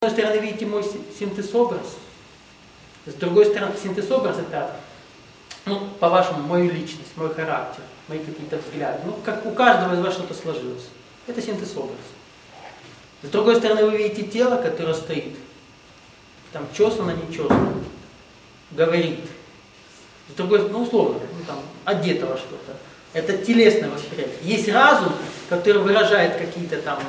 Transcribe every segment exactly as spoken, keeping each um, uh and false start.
С одной стороны, видите мой синтез-образ, с другой стороны, синтез-образ это, ну, по-вашему, мою личность, мой характер, мои какие-то взгляды. Ну, как у каждого из вас что-то сложилось. Это синтез-образ. С другой стороны, вы видите тело, которое стоит, там, чесано, не чесано, говорит. С другой стороны, ну, условно, ну, там, одето во что-то. Это телесное восприятие. Есть разум, который выражает какие-то там...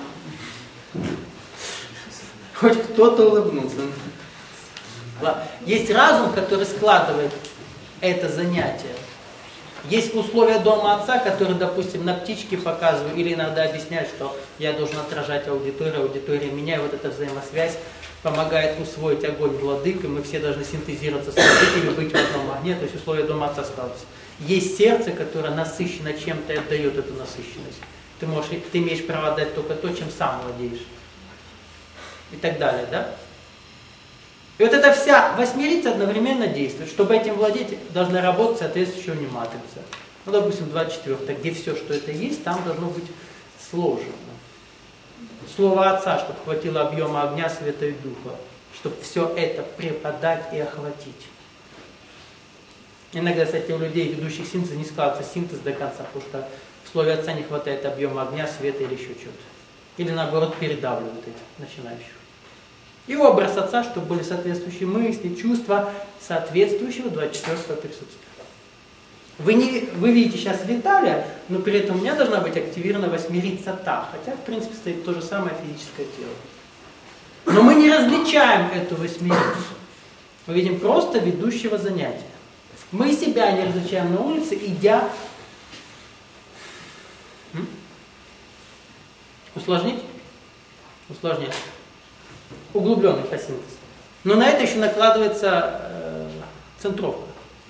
Хоть кто-то улыбнулся. Есть разум, который складывает это занятие. Есть условия дома отца, которые, допустим, на птичке показываю, или иногда объясняют, что я должен отражать аудиторию, аудитория меня, и вот эта взаимосвязь помогает усвоить огонь владык, и мы все должны синтезироваться с владыками, быть в одном огне, то есть условия дома отца складываются. Есть сердце, которое насыщено чем-то и отдает эту насыщенность. Ты, можешь, ты имеешь право дать только то, чем сам владеешь. И так далее, да? И вот эта вся восьмерица одновременно действует. Чтобы этим владеть, должна работать соответствующая матрица. Ну, допустим, двадцать четвёртая, где все, что это есть, там должно быть сложено. Слово Отца, чтобы хватило объема огня, света и духа, чтобы все это преподать и охватить. Иногда, кстати, у людей, ведущих синтез, не складывается синтез до конца, потому что в слове Отца не хватает объема огня, света или еще чего-то. Или наоборот передавливают этих начинающих. И образ Отца, чтобы были соответствующие мысли, чувства соответствующего двадцать четвёртого присутствия. Вы, не, вы видите сейчас Виталия, но при этом у меня должна быть активирована восьмерица Та, хотя в принципе стоит то же самое физическое тело. Но мы не различаем эту восьмерицу. Мы видим просто ведущего занятия. Мы себя не различаем на улице, идя... М? Усложнить? Усложнять. Углубленный синтез. Но на это еще накладывается э, центровка.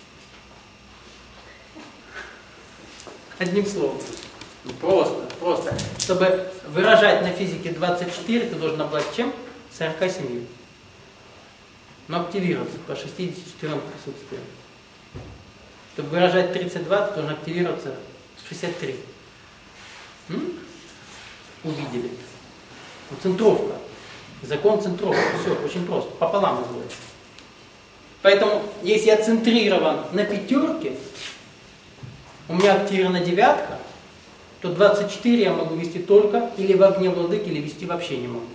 Одним словом. Просто, просто. Чтобы выражать на физике двадцать четыре, ты должен обладать чем? сорок семь. Но активироваться по шестидесяти четырем присутствиям. Чтобы выражать тридцать два, ты должен активироваться шестьдесят три. М? Увидели. Вот центровка. Закон центровки. Все, очень просто. Пополам называется. Поэтому, если я центрирован на пятерке, у меня активирована девятка, то двадцать четыре я могу вести только или в огне владыки, или вести вообще не могу.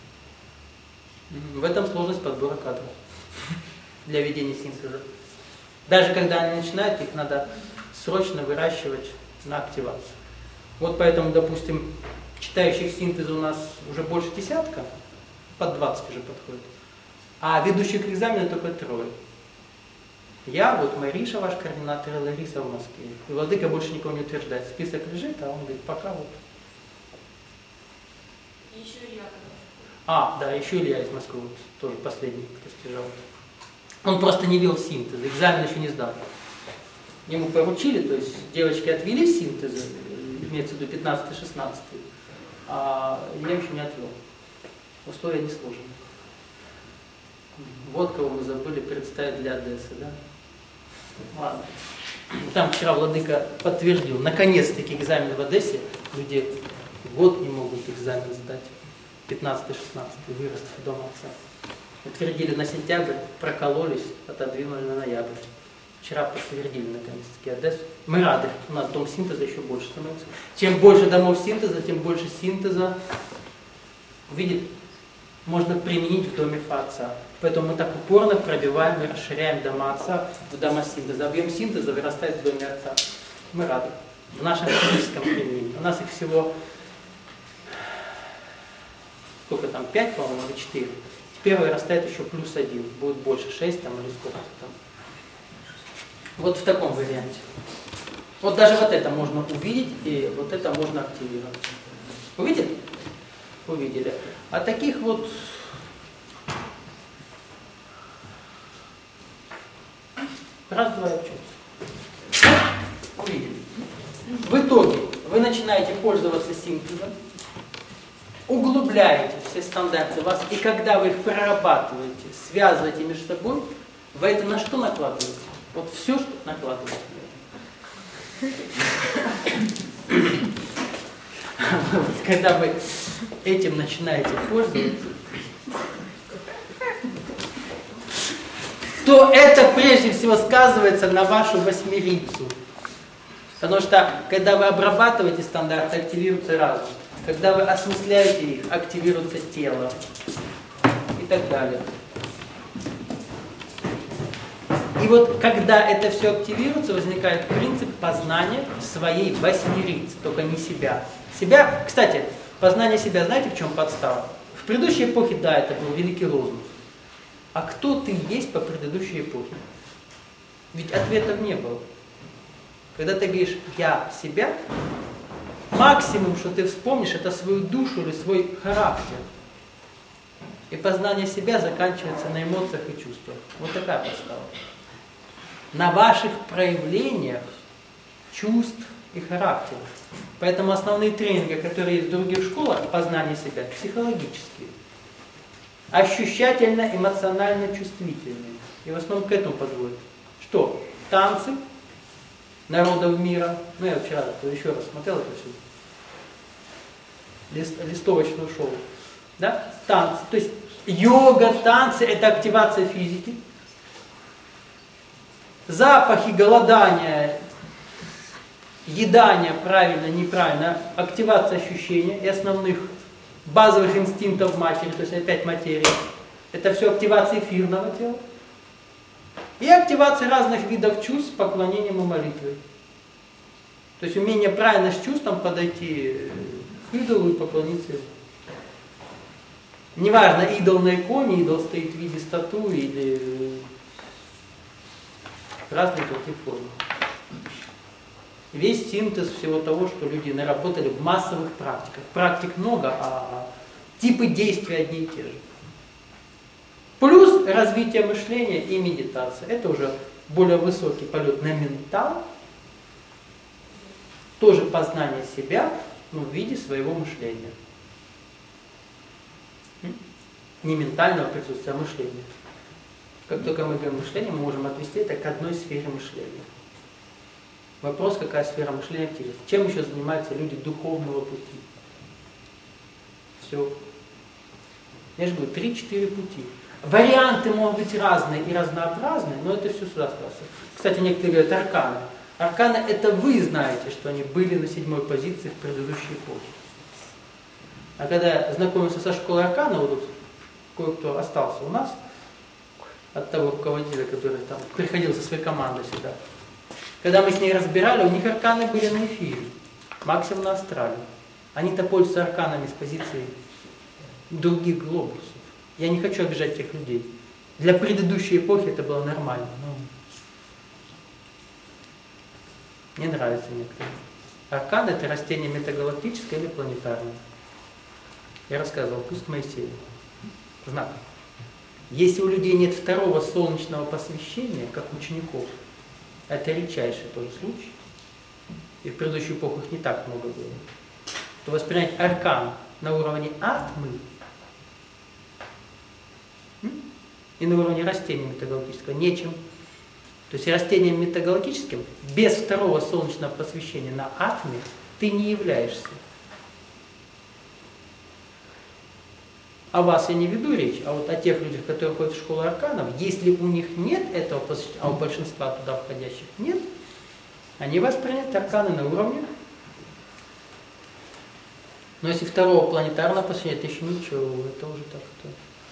В этом сложность подбора кадров для ведения синтеза. Даже когда они начинают, их надо срочно выращивать на активацию. Вот поэтому, допустим, читающих синтеза у нас уже больше десятка, под двадцать уже подходит, а ведущих экзамена только трое. Я, вот Мариша, ваш координатор, и Лариса в Москве. И владыка больше никого не утверждает. Список лежит, а он говорит, пока вот. И еще Илья. А, да, еще Илья из Москвы, вот, тоже последний, кто стяжал. Он просто не вел синтез, экзамен еще не сдал. Ему поручили, то есть девочки отвели синтезы, имеется в виду пятнадцатый-шестнадцатый, а я еще не отвел. Условия не сложены. Вот кого мы забыли представить для Одессы, да? Ладно. Там вчера владыка подтвердил, наконец-таки экзамен в Одессе, люди год не могут экзамен сдать. пятнадцатый-шестнадцатый, вырост в дом отца. Утвердили на сентябрь, прокололись, отодвинули на ноябрь. Вчера подтвердили наконец-таки Одессу. Мы рады, у нас дом синтеза еще больше становится. Чем больше домов синтеза, тем больше синтеза, видите, можно применить в доме отца. Поэтому мы так упорно пробиваем и расширяем дома отца в дома синтеза. Объем синтеза вырастает в доме отца. Мы рады. В нашем физическом применении. У нас их всего, сколько там, пять, по-моему, или четыре. Теперь вырастает еще плюс один. Будет больше, шесть там или сколько-то там. Вот в таком варианте. Вот даже вот это можно увидеть, и вот это можно активировать. Увидели? Увидели. А таких вот раз, два и общаться. Увидели. В итоге вы начинаете пользоваться синтезом, углубляете все стандарты вас, и когда вы их прорабатываете, связываете между собой, вы это на что накладываете? Вот все, что накладываете. Когда вы этим начинаете пользоваться, то это прежде всего сказывается на вашу восьмерицу. Потому что, когда вы обрабатываете стандарты, активируется разум. Когда вы осмысляете их, активируется тело. И так далее. И вот, когда это все активируется, возникает принцип познания своей восьмерицы, только не себя. Себя, кстати, познание себя, знаете, в чем подстава? В предыдущей эпохе, да, это был великий лозунг. А кто ты есть по предыдущей эпохе? Ведь ответов не было. Когда ты говоришь «я себя», максимум, что ты вспомнишь, это свою душу или свой характер. И познание себя заканчивается на эмоциях и чувствах. Вот такая подстава. На ваших проявлениях чувств и характера. Поэтому основные тренинги, которые есть в других школах, познание себя, психологические. Ощущательно-эмоционально чувствительные. И в основном к этому подводят. Что? Танцы народов мира. Ну, я вчера еще раз смотрел это все. Лист, листовочное шоу. Да? Танцы. То есть йога, танцы – это активация физики. Запахи, голодание, едание, правильно, неправильно, активация ощущения и основных базовых инстинктов матери, то есть опять материи. Это все активация эфирного тела. И активация разных видов чувств с поклонением и молитвой. То есть умение правильно с чувством подойти к идолу и поклониться ему. Неважно, идол на иконе, идол стоит в виде статуи или разных других форм. Весь синтез всего того, что люди наработали в массовых практиках. Практик много, а типы действий одни и те же. Плюс развитие мышления и медитация. Это уже более высокий полет на ментал. Тоже познание себя, но в виде своего мышления. Не ментального присутствия, а мышления. Как только мы говорим мышление, мы можем отвести это к одной сфере мышления. Вопрос, какая сфера мышления активируется. Чем еще занимаются люди духовного пути? Все. Я же говорю, три-четыре пути. Варианты могут быть разные и разнообразные, но это все сюда спрашивается. Кстати, некоторые говорят арканы. Арканы – это вы знаете, что они были на седьмой позиции в предыдущей эпохе. А когда я знакомился со школой аркана, вот тут кое-кто остался у нас, от того руководителя, который там приходил со своей командой сюда. Когда мы с ней разбирали, у них арканы были на эфире, максимум на астрале. Они-то пользуются арканами с позиции других глобусов. Я не хочу обижать тех людей. Для предыдущей эпохи это было нормально. Но мне нравится некоторые. Аркан – это растение метагалактическое или планетарное. Я рассказывал, пусть Моисея. Знак. Если у людей нет второго солнечного посвящения, как учеников, это редчайший тоже случай, и в предыдущую эпоху их не так много было, то воспринять аркан на уровне атмы и на уровне растения метагалактического нечем. То есть растением метагалактическим без второго солнечного посвящения на атме ты не являешься. О вас я не веду речь, а вот о тех людях, которые ходят в школу арканов, если у них нет этого посвящения, а у большинства туда входящих нет, они восприняты арканы на уровне. Но если второго планетарного посвящения, это еще ничего, это уже так-то.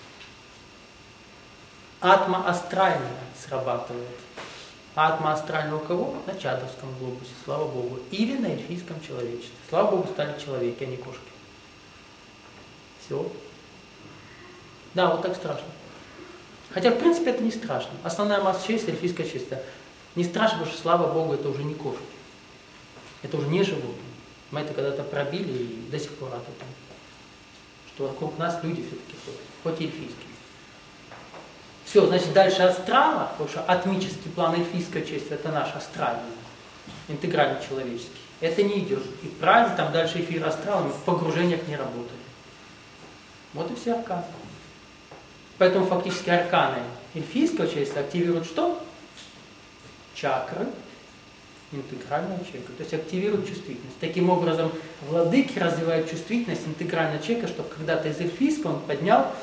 Атма астральная срабатывает. Атма астральная у кого? На чадовском глобусе, слава Богу. Или на эльфийском человечестве. Слава Богу, стали человеки, а не кошки. Все. Да, вот так страшно. Хотя, в принципе, это не страшно. Основная масса человечества, эльфийское человечество. Не страшно, потому что, слава Богу, это уже не кошки. Это уже не животные. Мы это когда-то пробили и до сих пор это там. Что вокруг нас люди все-таки ходят, хоть и эльфийские. Все, значит, дальше астрала, потому что атмический план эльфийского человечества, это наш астральный, интегральный человеческий. Это не идет. И правильно, там дальше эфир астрала, в погружениях не работает. Вот и все арканы. Поэтому фактически арканы эльфийского человечества активируют что? Чакры интегрального человека. То есть активируют чувствительность. Таким образом, владыки развивают чувствительность интегрального человека, чтобы когда-то из эльфийского он поднял